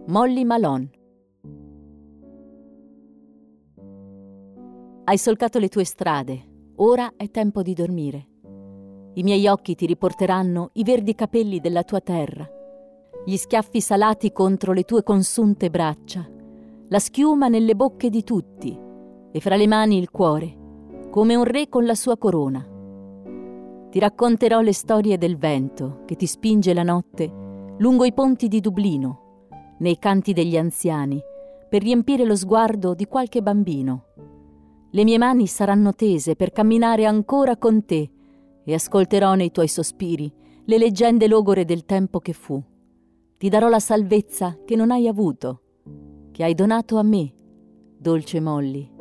Molly Malone. Hai solcato le tue strade, ora è tempo di dormire. I miei occhi ti riporteranno i verdi capelli della tua terra, gli schiaffi salati contro le tue consunte braccia, la schiuma nelle bocche di tutti e fra le mani il cuore, come un re con la sua corona. Ti racconterò le storie del vento che ti spinge la notte lungo i ponti di Dublino, nei canti degli anziani, per riempire lo sguardo di qualche bambino. Le mie mani saranno tese per camminare ancora con te e ascolterò nei tuoi sospiri le leggende logore del tempo che fu. Ti darò la salvezza che non hai avuto, che hai donato a me, dolce Molly.